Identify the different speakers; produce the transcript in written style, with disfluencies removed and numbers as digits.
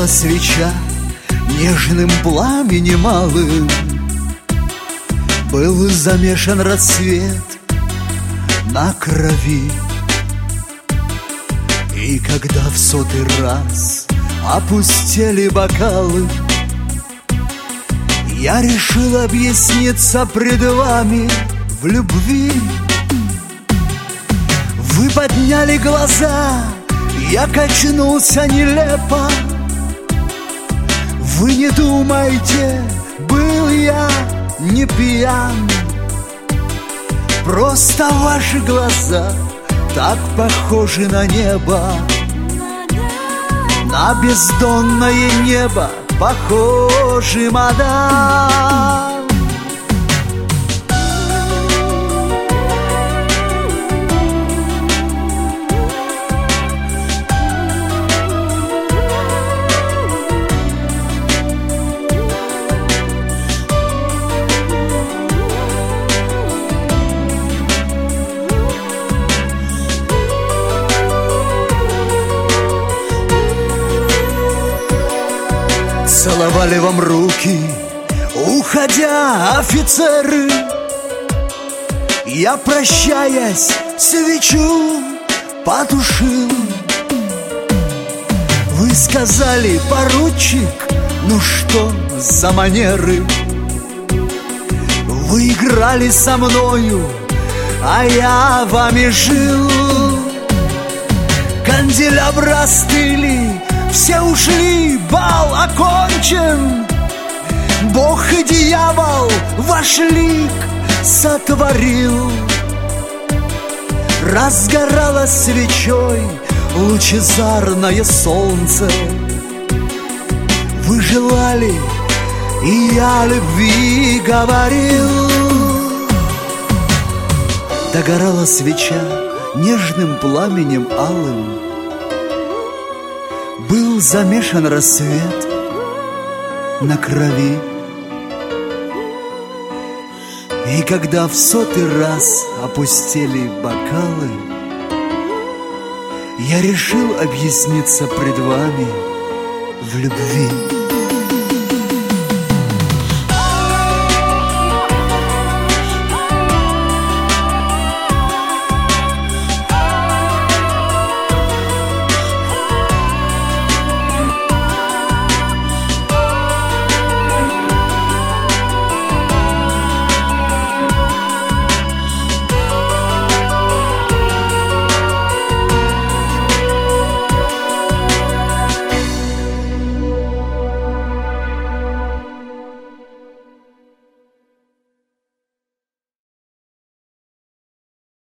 Speaker 1: свеча нежным пламенем малым, был замешан рассвет на крови. И когда в 100-й раз опустели бокалы, я решил объясниться пред вами в любви. Вы подняли глаза, я качнулся нелепо. Вы не думайте, был я не пьян, просто ваши глаза так похожи на небо, на бездонное небо похожи, мадам. Целовали вам руки, уходя, офицеры. Я, прощаясь, свечу потушил. Вы сказали: поручик, ну что за манеры? Вы играли со мною, а я вами жил. Канделябры остыли, все ушли, бал окончен. Бог и дьявол ваш лик сотворил. Разгоралось свечой лучезарное солнце. Вы желали, и я любви говорил. Догорала свеча нежным пламенем алым, был замешан рассвет на крови. И когда в 100-й раз опустели бокалы, я решил объясниться пред вами в любви.